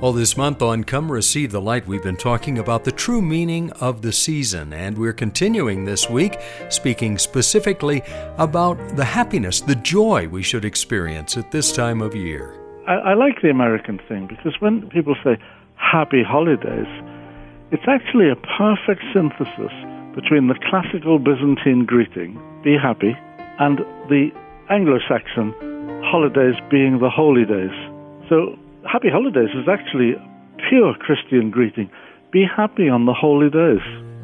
Well, this month on Come Receive the Light, we've been talking about the true meaning of the season, and we're continuing this week speaking specifically about the happiness, the joy we should experience at this time of year. I like the American thing because when people say happy holidays, it's actually a perfect synthesis between the classical Byzantine greeting, be happy, and the Anglo-Saxon holidays being the holy days. So happy holidays is actually a pure Christian greeting. Be happy on the holy days.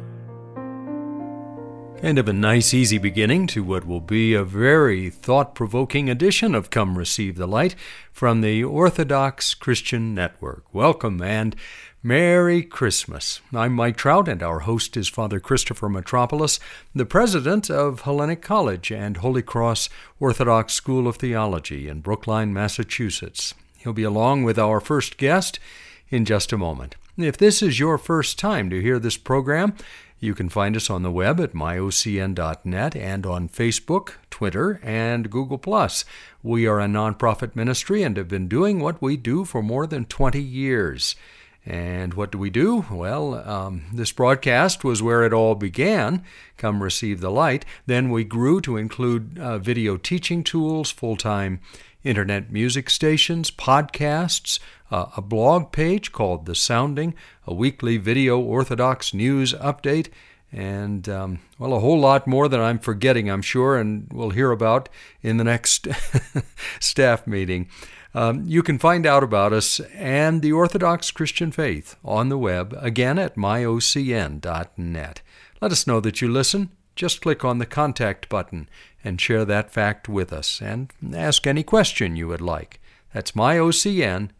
Kind of a nice, easy beginning to what will be a very thought-provoking edition of Come Receive the Light from the Orthodox Christian Network. Welcome and Merry Christmas. I'm Mike Trout, and our host is Father Christopher Metropolis, the president of Hellenic College and Holy Cross Orthodox School of Theology in Brookline, Massachusetts. He'll be along with our first guest in just a moment. If this is your first time to hear this program, you can find us on the web at myocn.net and on Facebook, Twitter, and Google+. We are a nonprofit ministry and have been doing what we do for more than 20 years. And what do we do? Well, this broadcast was where it all began, Come Receive the Light. Then we grew to include video teaching tools, full-time internet music stations, podcasts, a blog page called The Sounding, a weekly video Orthodox news update, and, a whole lot more that I'm forgetting, I'm sure, and we'll hear about in the next staff meeting. You can find out about us and the Orthodox Christian faith on the web, again at myocn.net. Let us know that you listen. Just click on the contact button and share that fact with us, and ask any question you would like. That's myocn.net.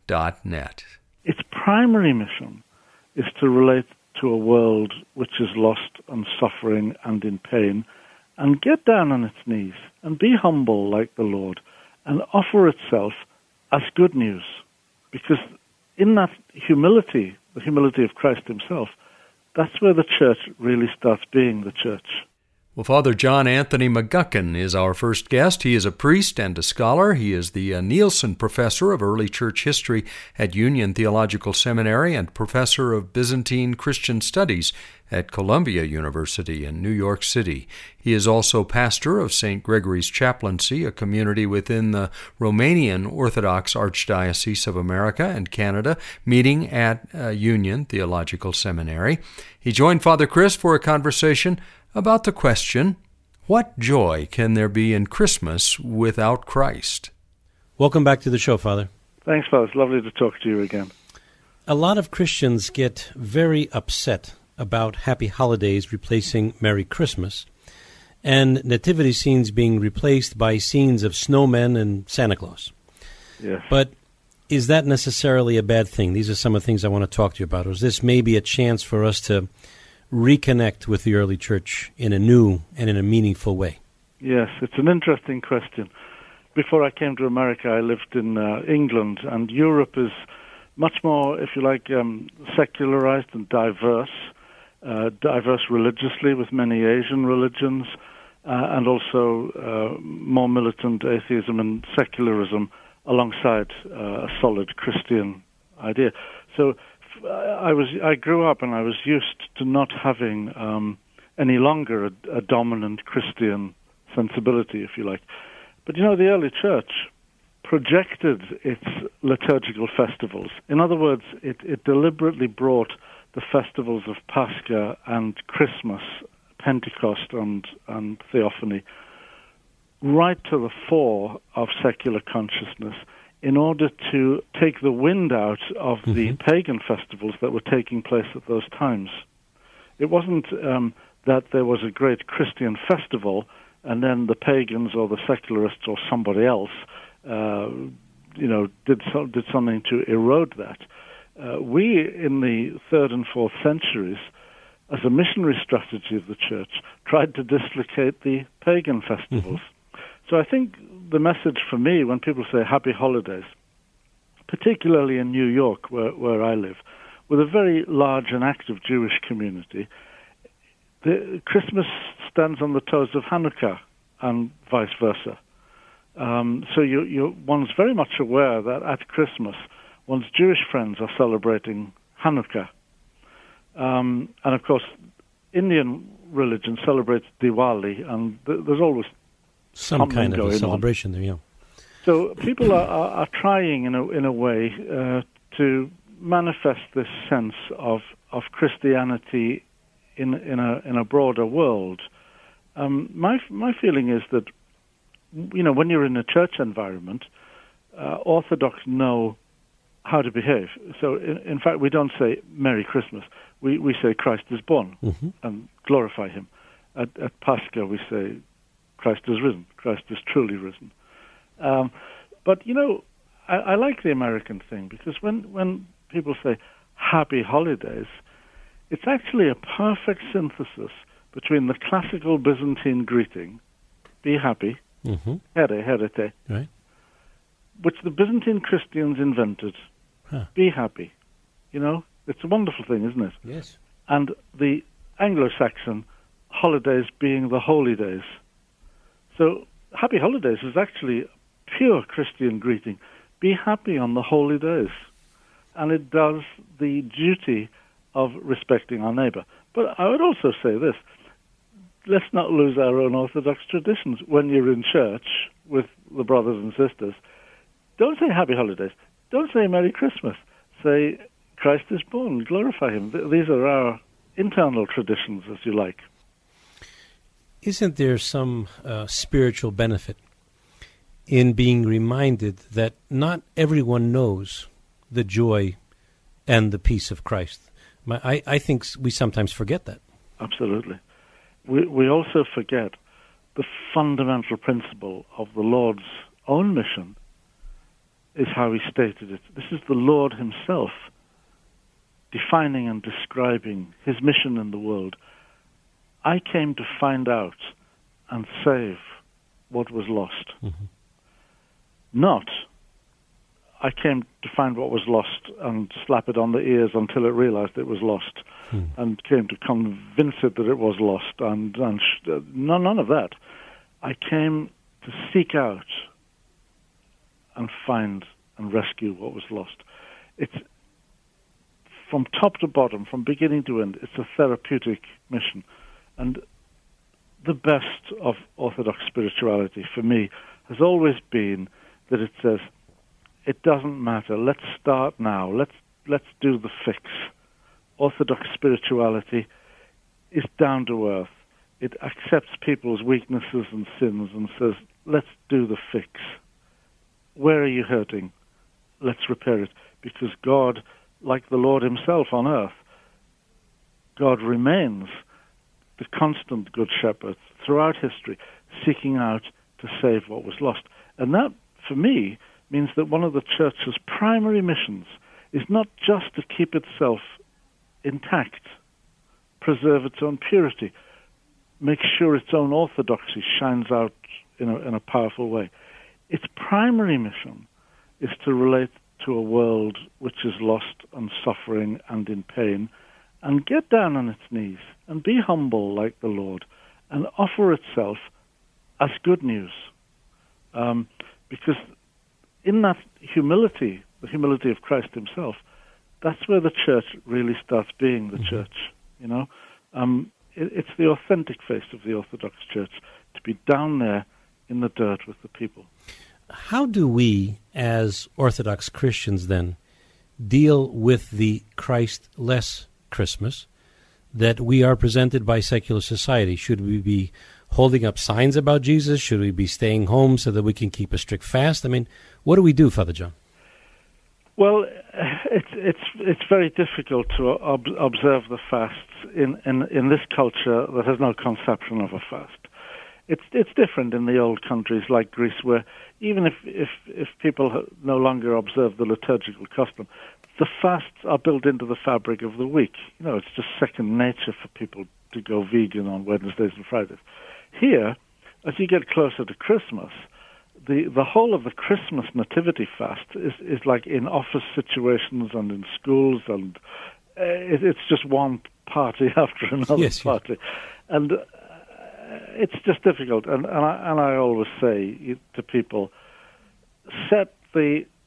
Its primary mission is to relate to a world which is lost and suffering and in pain, and get down on its knees and be humble like the Lord, and offer itself as good news. Because in that humility, the humility of Christ himself, that's where the church really starts being the church. Well, Father John Anthony McGuckin is our first guest. He is a priest and a scholar. He is the Nielsen Professor of Early Church History at Union Theological Seminary and Professor of Byzantine Christian Studies at Columbia University in New York City. He is also pastor of St. Gregory's Chaplaincy, a community within the Romanian Orthodox Archdiocese of America and Canada, meeting at Union Theological Seminary. He joined Father Chris for a conversation about the question, what joy can there be in Christmas without Christ? Welcome back to the show, Father. Thanks, Father. It's lovely to talk to you again. A lot of Christians get very upset about Happy Holidays replacing Merry Christmas, and nativity scenes being replaced by scenes of snowmen and Santa Claus. Yes. But is that necessarily a bad thing? These are some of the things I want to talk to you about. Or is this maybe a chance for us to reconnect with the early church in a new and in a meaningful way? Yes, it's an interesting question. Before I came to America, I lived in England, and Europe is much more, if you like, secularized and diverse religiously with many Asian religions, and also more militant atheism and secularism alongside a solid Christian idea. So I grew up and I was used to not having any longer a dominant Christian sensibility, if you like. But the early church projected its liturgical festivals. In other words, it deliberately brought the festivals of Pascha and Christmas, Pentecost and Theophany, right to the fore of secular consciousness, in order to take the wind out of the pagan festivals that were taking place at those times. It wasn't that there was a great Christian festival and then the pagans or the secularists or somebody else did something to erode that. We, in the 3rd and 4th centuries, as a missionary strategy of the church, tried to dislocate the pagan festivals. So I think the message for me when people say happy holidays, particularly in New York where I live, with a very large and active Jewish community, the Christmas stands on the toes of Hanukkah and vice versa. So one's very much aware that at Christmas one's Jewish friends are celebrating Hanukkah. And of course, Indian religion celebrates Diwali, and there's always some kind of a celebration there, yeah. So people are trying, in a way, to manifest this sense of Christianity in a broader world. My feeling is that, when you're in a church environment, Orthodox know how to behave. So, in fact, we don't say Merry Christmas. We say Christ is born and glorify him. At Pascha, we say Christ is risen. Christ is truly risen. But, I like the American thing, because when people say happy holidays, it's actually a perfect synthesis between the classical Byzantine greeting, be happy, here, herete, right, which the Byzantine Christians invented, be happy. It's a wonderful thing, isn't it? Yes. And the Anglo-Saxon holidays being the holy days. So happy holidays is actually a pure Christian greeting. Be happy on the holy days. And it does the duty of respecting our neighbor. But I would also say this, let's not lose our own Orthodox traditions. When you're in church with the brothers and sisters, don't say happy holidays. Don't say Merry Christmas. Say Christ is born, glorify him. These are our internal traditions, as you like. Isn't there some spiritual benefit in being reminded that not everyone knows the joy and the peace of Christ? I think we sometimes forget that. Absolutely. We also forget the fundamental principle of the Lord's own mission is how he stated it. This is the Lord himself defining and describing his mission in the world. I came to find out and save what was lost. Not, I came to find what was lost and slap it on the ears until it realized it was lost, and came to convince it that it was lost, and none of that. I came to seek out and find and rescue what was lost. It's from top to bottom, from beginning to end, it's a therapeutic mission. And the best of Orthodox spirituality for me has always been that it says, it doesn't matter, let's start now, let's do the fix. Orthodox spirituality is down to earth. It accepts people's weaknesses and sins and says, let's do the fix. Where are you hurting? Let's repair it. Because God, like the Lord himself on earth, God remains the constant good shepherd throughout history, seeking out to save what was lost. And that, for me, means that one of the church's primary missions is not just to keep itself intact, preserve its own purity, make sure its own orthodoxy shines out in a powerful way. Its primary mission is to relate to a world which is lost and suffering and in pain, and get down on its knees and be humble like the Lord and offer itself as good news. Because in that humility, the humility of Christ himself, that's where the church really starts being the church, It's the authentic face of the Orthodox Church, to be down there in the dirt with the people. How do we, as Orthodox Christians, then, deal with the Christ-less Christmas that we are presented by secular society? Should we be holding up signs about Jesus? Should we be staying home so that we can keep a strict fast? I mean, what do we do, Father John? Well, it's very difficult to observe the fasts in this culture that has no conception of a fast. It's different in the old countries like Greece, where even if people no longer observe the liturgical custom, the fasts are built into the fabric of the week. It's just second nature for people to go vegan on Wednesdays and Fridays. Here, as you get closer to Christmas, the whole of the Christmas nativity fast is like in office situations and in schools, and it's just one party after another party. And it's just difficult. And I always say to people, set the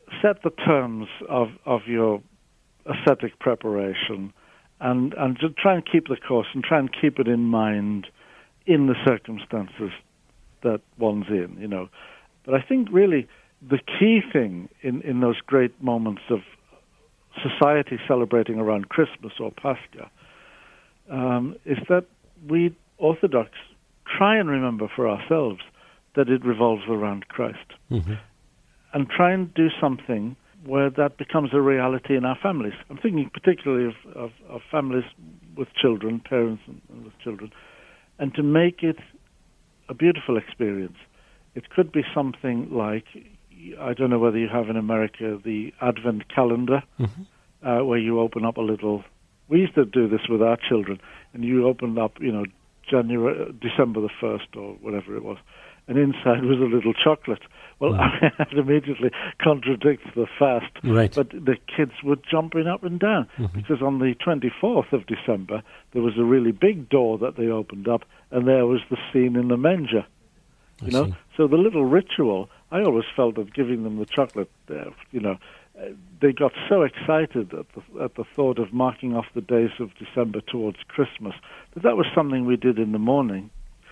set the terms of your ascetic preparation, and to try and keep the course and try and keep it in mind in the circumstances that one's in, you know. But I think really the key thing in those great moments of society celebrating around Christmas or Pascha is that we Orthodox try and remember for ourselves that it revolves around Christ. Mm-hmm. And try and do something where that becomes a reality in our families. I'm thinking particularly of families with children, parents and with children, and to make it a beautiful experience. It could be something like, I don't know whether you have in America the Advent calendar, mm-hmm. Where you open up a little. We used to do this with our children, and you opened up, you know, December the 1st or whatever it was, and inside was a little chocolate. Well, that immediately contradicts the fast, right. But the kids were jumping up and down, mm-hmm. because on the 24th of December, there was a really big door that they opened up, and there was the scene in the manger. You know, so the little ritual, I always felt of giving them the chocolate, you know, they got so excited at the thought of marking off the days of December towards Christmas that was something we did in the morning.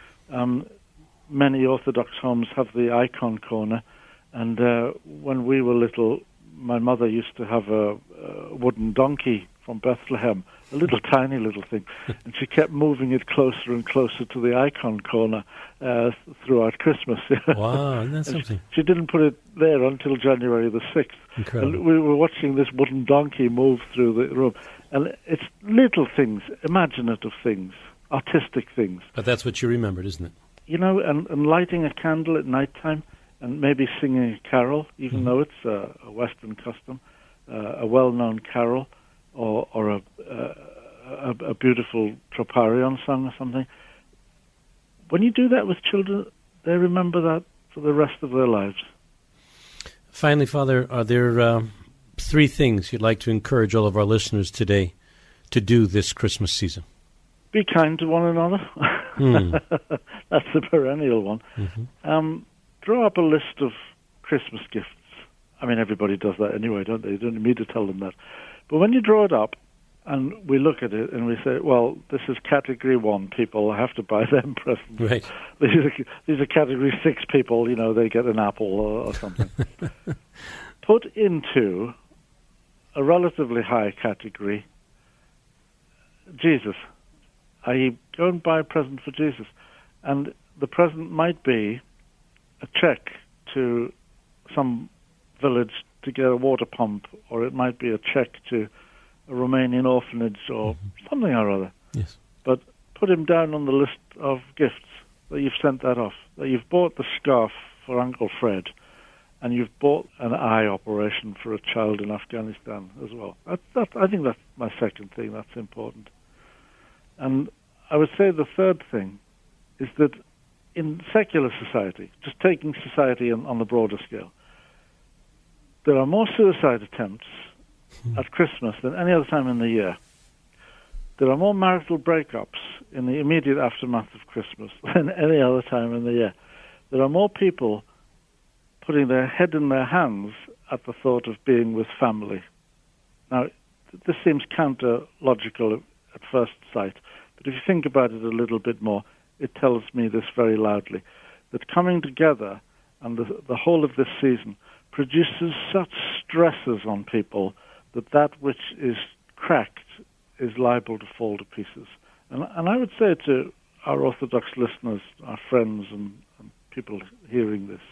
Many Orthodox homes have the icon corner, and when we were little, my mother used to have a wooden donkey from Bethlehem, a little tiny little thing, and she kept moving it closer and closer to the icon corner throughout Christmas. Wow, that's something. She didn't put it there until January the 6th. Incredible. And we were watching this wooden donkey move through the room. And it's little things, imaginative things, artistic things. But that's what you remembered, isn't it? You know, and lighting a candle at nighttime and maybe singing a carol, even mm-hmm. though it's a Western custom, a well-known carol or a beautiful troparion song or something. When you do that with children, they remember that for the rest of their lives. Finally, Father, are there 3 things you'd like to encourage all of our listeners today to do this Christmas season? Be kind to one another. That's the perennial one. Mm-hmm. Draw up a list of Christmas gifts. I mean, everybody does that anyway, don't they? You don't need me to tell them that. But when you draw it up and we look at it and we say, well, this is category 1 people, I have to buy them presents. Right. These are category 6 people, you know, they get an apple or something. Put into a relatively high category Jesus. I go and buy a present for Jesus. And the present might be a check to some village to get a water pump, or it might be a check to a Romanian orphanage or mm-hmm. something or other. Yes. But put him down on the list of gifts that you've sent that off, that you've bought the scarf for Uncle Fred, and you've bought an eye operation for a child in Afghanistan as well. I think that's my second thing that's important. And I would say the third thing is that in secular society, just taking society on the broader scale, there are more suicide attempts at Christmas than any other time in the year. There are more marital breakups in the immediate aftermath of Christmas than any other time in the year. There are more people putting their head in their hands at the thought of being with family. Now, this seems counter-logical at first sight, but if you think about it a little bit more, it tells me this very loudly, that coming together and the whole of this season produces such stresses on people that which is cracked is liable to fall to pieces. And I would say to our Orthodox listeners, our friends and people hearing this,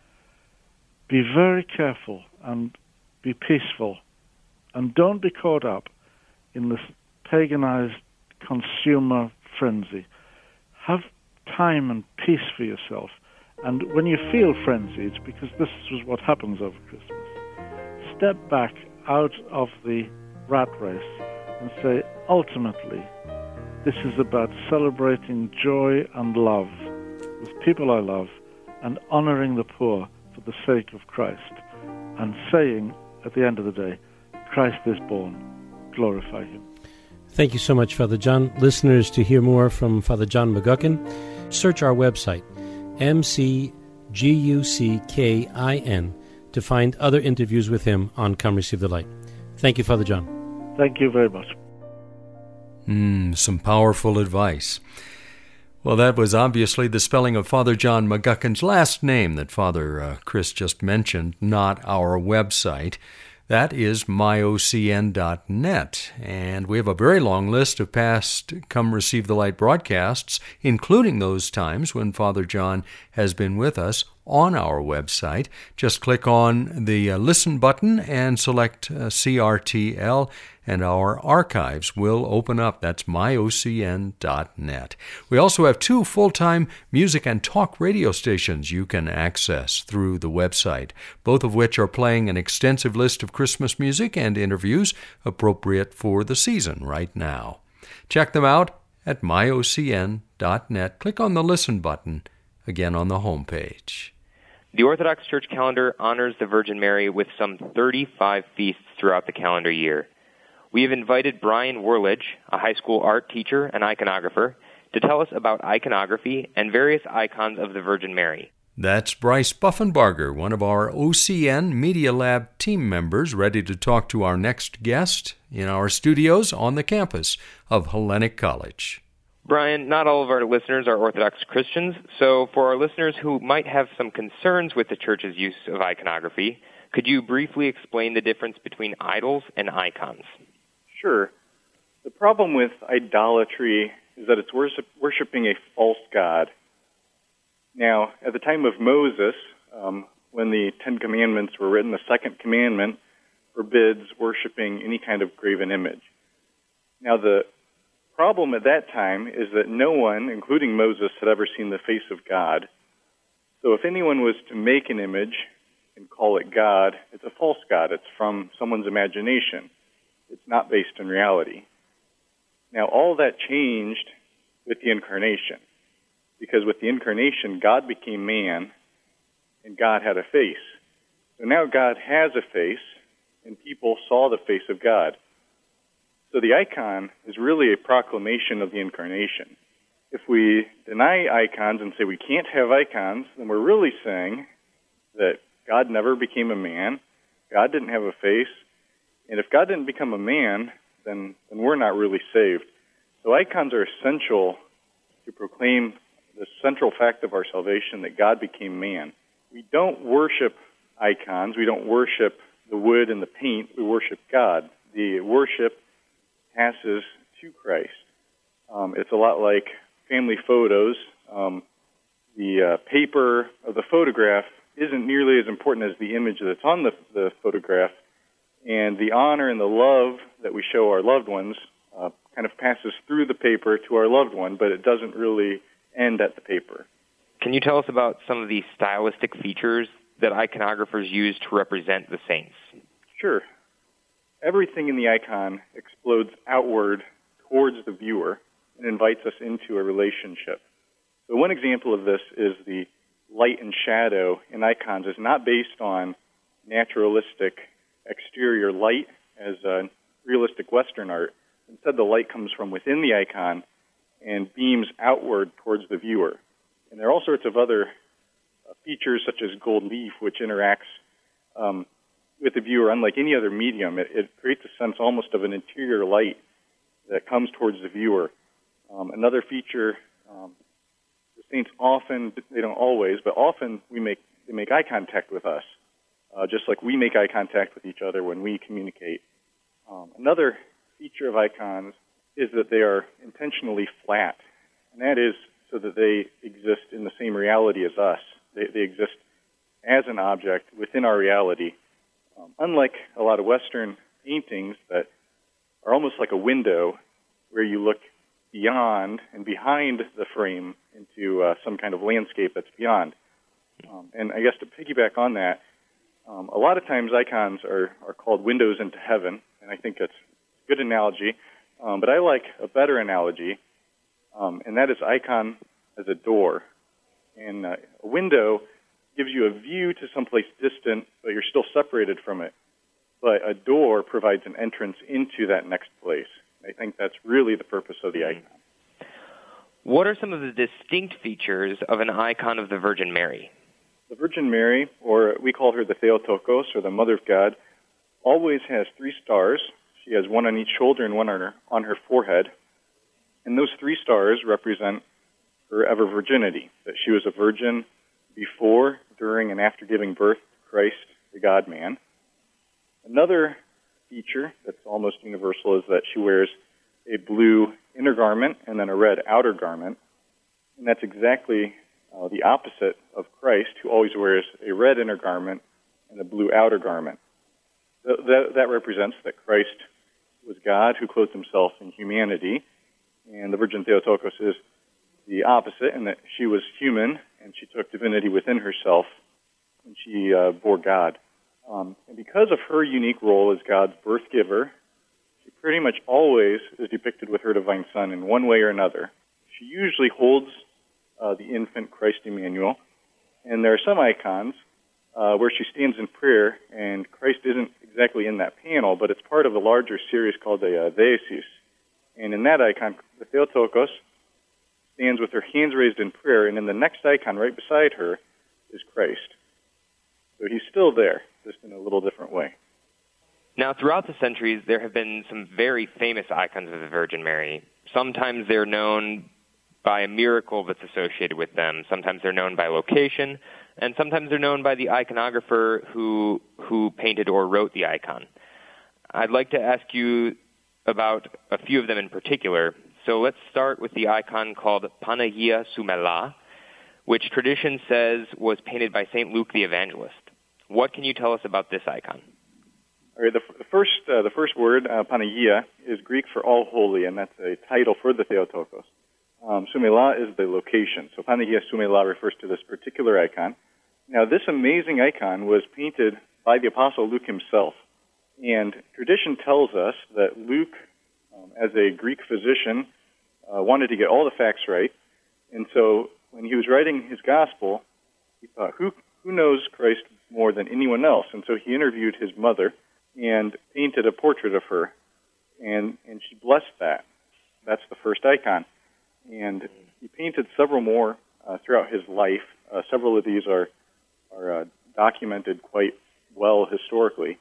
be very careful and be peaceful, and don't be caught up in this paganized consumer frenzy. Have time and peace for yourself. And when you feel frenzied, because this is what happens over Christmas, step back out of the rat race and say, ultimately, this is about celebrating joy and love with people I love and honoring the poor for the sake of Christ, and saying at the end of the day, Christ is born, glorify him. Thank you so much, Father John. Listeners, to hear more from Father John McGuckin, search our website, mcguckin.com. to find other interviews with him on Come Receive the Light. Thank you, Father John. Thank you very much. Some powerful advice. Well, that was obviously the spelling of Father John McGuckin's last name that Father Chris just mentioned, not our website. That is myocn.net, and we have a very long list of past Come Receive the Light broadcasts, including those times when Father John has been with us, on our website. Just click on the Listen button and select CRTL, and our archives will open up. That's myocn.net. We also have 2 full-time music and talk radio stations you can access through the website, both of which are playing an extensive list of Christmas music and interviews appropriate for the season right now. Check them out at myocn.net. Click on the Listen button, again on the home page. The Orthodox Church calendar honors the Virgin Mary with some 35 feasts throughout the calendar year. We have invited Brian Werlich, a high school art teacher and iconographer, to tell us about iconography and various icons of the Virgin Mary. That's Bryce Buffenbarger, one of our OCN Media Lab team members, ready to talk to our next guest in our studios on the campus of Hellenic College. Brian, not all of our listeners are Orthodox Christians, so for our listeners who might have some concerns with the Church's use of iconography, could you briefly explain the difference between idols and icons? Sure. The problem with idolatry is that it's worshiping a false god. Now, at the time of Moses, when the Ten Commandments were written, the second commandment forbids worshiping any kind of graven image. Now, the problem at that time is that no one, including Moses, had ever seen the face of God. So if anyone was to make an image and call it God, it's a false god. It's from someone's imagination. It's not based in reality. Now, all that changed with the Incarnation, because with the Incarnation, God became man, and God had a face. So now God has a face, and people saw the face of God. So the icon is really a proclamation of the Incarnation. If we deny icons and say we can't have icons, then we're really saying that God never became a man, God didn't have a face, and if God didn't become a man, then we're not really saved. So icons are essential to proclaim the central fact of our salvation, that God became man. We don't worship icons, we don't worship the wood and the paint, we worship God. The worship passes to Christ. It's a lot like family photos. The paper of the photograph isn't nearly as important as the image that's on the photograph, and the honor and the love that we show our loved ones kind of passes through the paper to our loved one, but it doesn't really end at the paper. Can you tell us about some of the stylistic features that iconographers use to represent the saints? Sure. Everything in the icon explodes outward towards the viewer and invites us into a relationship. So one example of this is the light and shadow in icons is not based on naturalistic exterior light as realistic Western art. Instead, the light comes from within the icon and beams outward towards the viewer. And there are all sorts of other features, such as gold leaf, which interacts with the viewer unlike any other medium. It creates a sense almost of an interior light that comes towards the viewer. Another feature, the saints often, they don't always, but often they make eye contact with us, just like we make eye contact with each other when we communicate. Another feature of icons is that they are intentionally flat, and that is so that they exist in the same reality as us. They exist as an object within our reality. Unlike a lot of Western paintings that are almost like a window where you look beyond and behind the frame into some kind of landscape that's beyond. And I guess to piggyback on that, a lot of times icons are called windows into heaven, and I think that's a good analogy. But I like a better analogy, and that is icon as a door. And a window gives you a view to someplace distant, but you're still separated from it. But a door provides an entrance into that next place. I think that's really the purpose of the icon. What are some of the distinct features of an icon of the Virgin Mary? The Virgin Mary, or we call her the Theotokos, or the Mother of God, always has 3 stars. She has one on each shoulder and one on her forehead. And those 3 stars represent her ever virginity, that she was a virgin before, during, and after giving birth to Christ, the God-man. Another feature that's almost universal is that she wears a blue inner garment and then a red outer garment. And that's exactly the opposite of Christ, who always wears a red inner garment and a blue outer garment. That represents that Christ was God who clothed himself in humanity, and the Virgin Theotokos is the opposite, in that she was human and she took divinity within herself and she bore God. And because of her unique role as God's birth giver, she pretty much always is depicted with her divine Son in one way or another. She usually holds the infant Christ Emmanuel, and there are some icons where she stands in prayer, and Christ isn't exactly in that panel, but it's part of a larger series called the Theesis. And in that icon, the Theotokos stands with her hands raised in prayer, and in the next icon right beside her is Christ. So he's still there, just in a little different way. Now, throughout the centuries, there have been some very famous icons of the Virgin Mary. Sometimes they're known by a miracle that's associated with them. Sometimes they're known by location, and sometimes they're known by the iconographer who painted or wrote the icon. I'd like to ask you about a few of them in particular. So let's start with the icon called Panagia Soumela, which tradition says was painted by St. Luke the Evangelist. What can you tell us about this icon? All right, the first word, Panagia, is Greek for all holy, and that's a title for the Theotokos. Soumela is the location. So Panagia Soumela refers to this particular icon. Now, this amazing icon was painted by the Apostle Luke himself. And tradition tells us that Luke, as a Greek physician, wanted to get all the facts right. And so when he was writing his gospel, he thought, who knows Christ more than anyone else? And so he interviewed his mother and painted a portrait of her. And she blessed that. That's the first icon. And he painted several more throughout his life. Several of these are documented quite well historically.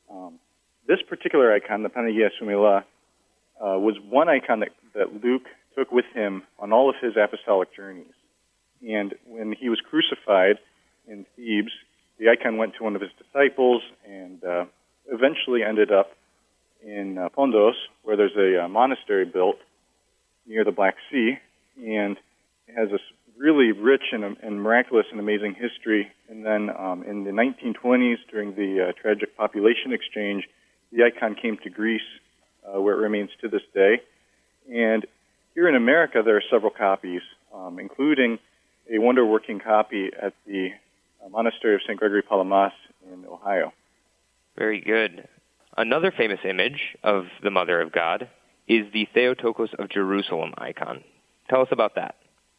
This particular icon, the Panagia Soumela, was one icon that Luke took with him on all of his apostolic journeys. And when he was crucified in Thebes, the icon went to one of his disciples and eventually ended up in Pondos, where there's a monastery built near the Black Sea, and it has this really rich and miraculous and amazing history. And then in the 1920s, during the tragic population exchange, the icon came to Greece, where it remains to this day. And here in America, there are several copies, including a wonder-working copy at the Monastery of St. Gregory Palamas in Ohio. Very good. Another famous image of the Mother of God is the Theotokos of Jerusalem icon. Tell us about that.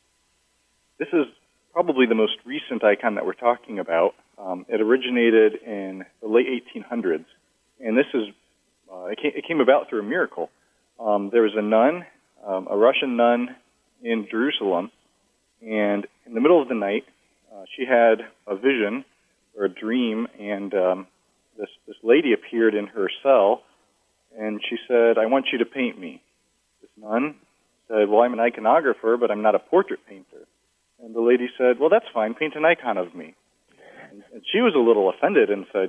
This is probably the most recent icon that we're talking about. It originated in the late 1800s, and this is it came about through a miracle. There was a nun, a Russian nun in Jerusalem, and in the middle of the night, she had a vision or a dream, and this lady appeared in her cell, and she said, "I want you to paint me." This nun said, "Well, I'm an iconographer, but I'm not a portrait painter." And the lady said, "Well, that's fine. Paint an icon of me." And she was a little offended and said,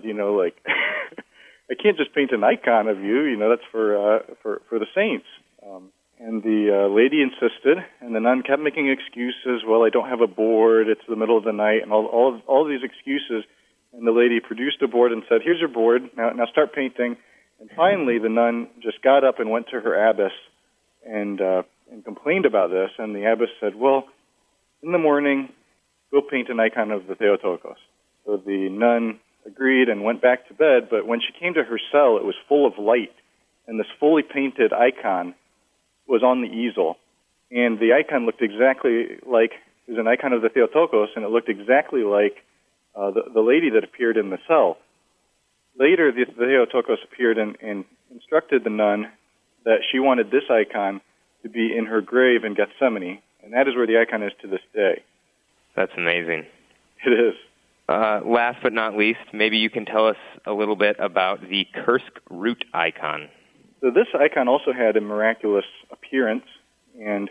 I can't just paint an icon of you. That's for the saints. And the lady insisted, and the nun kept making excuses. Well, I don't have a board. It's the middle of the night, and all these excuses. And the lady produced a board and said, "Here's your board. Now start painting." And finally, the nun just got up and went to her abbess and complained about this. And the abbess said, "Well, in the morning, go paint an icon of the Theotokos." So the nun agreed and went back to bed. But when she came to her cell, it was full of light, and this fully painted icon was on the easel. And the icon looked exactly like, it was an icon of the Theotokos, and it looked exactly like the lady that appeared in the cell. Later, the Theotokos appeared and instructed the nun that she wanted this icon to be in her grave in Gethsemane, and that is where the icon is to this day. That's amazing. It is. Last but not least, maybe you can tell us a little bit about the Kursk root icon. So this icon also had a miraculous appearance, and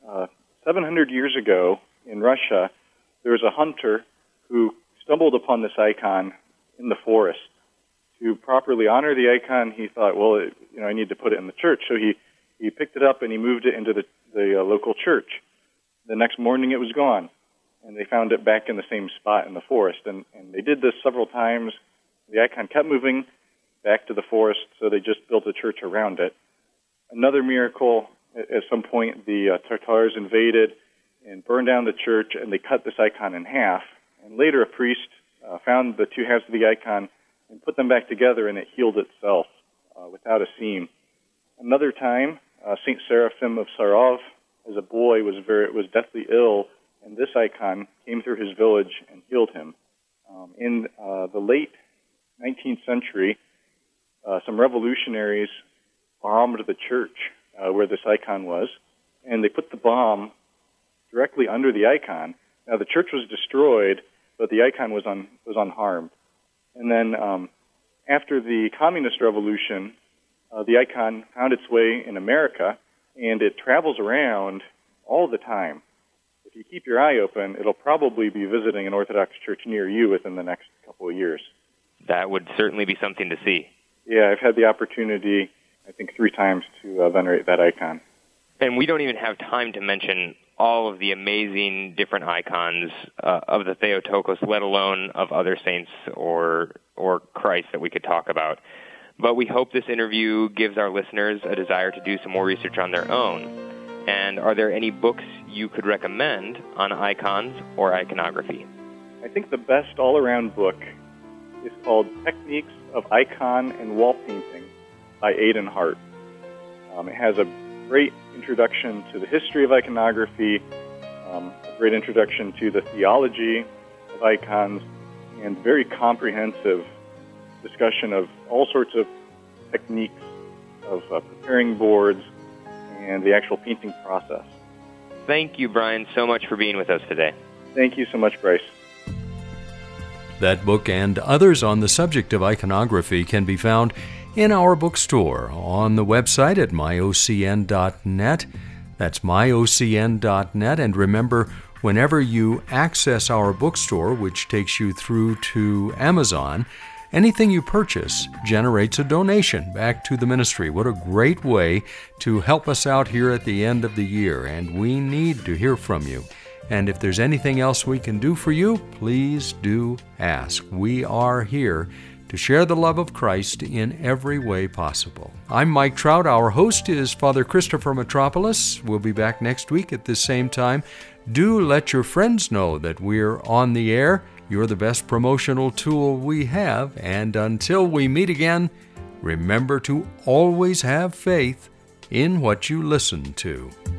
700 years ago in Russia, there was a hunter who stumbled upon this icon in the forest. To properly honor the icon, he thought, well, I need to put it in the church. So he picked it up and he moved it into the local church. The next morning it was gone, and they found it back in the same spot in the forest. And they did this several times. The icon kept moving back to the forest, so they just built a church around it. Another miracle, at some point the Tatars invaded and burned down the church, and they cut this icon in half. And later a priest found the two halves of the icon and put them back together, and it healed itself without a seam. Another time, St. Seraphim of Sarov, as a boy, was deathly ill, and this icon came through his village and healed him. In the late 19th century, some revolutionaries bombed the church where this icon was, and they put the bomb directly under the icon. Now, the church was destroyed, but the icon was unharmed. And then after the Communist Revolution, the icon found its way in America, and it travels around all the time. If you keep your eye open, it'll probably be visiting an Orthodox church near you within the next couple of years. That would certainly be something to see. Yeah, I've had the opportunity, I think, 3 times to venerate that icon. And we don't even have time to mention all of the amazing different icons of the Theotokos, let alone of other saints or Christ that we could talk about. But we hope this interview gives our listeners a desire to do some more research on their own. And are there any books you could recommend on icons or iconography? I think the best all-around book is called Techniques of Icon and Wall Painting by Aidan Hart. It has a great introduction to the history of iconography, a great introduction to the theology of icons, and very comprehensive discussion of all sorts of techniques of preparing boards and the actual painting process. Thank you, Brian, so much for being with us today. Thank you so much, Bryce. That book and others on the subject of iconography can be found in our bookstore on the website at myocn.net. That's myocn.net. And remember, whenever you access our bookstore, which takes you through to Amazon, anything you purchase generates a donation back to the ministry. What a great way to help us out here at the end of the year, and we need to hear from you. And if there's anything else we can do for you, please do ask. We are here to share the love of Christ in every way possible. I'm Mike Trout. Our host is Father Christopher Metropolis. We'll be back next week at this same time. Do let your friends know that we're on the air. You're the best promotional tool we have. And until we meet again, remember to always have faith in what you listen to.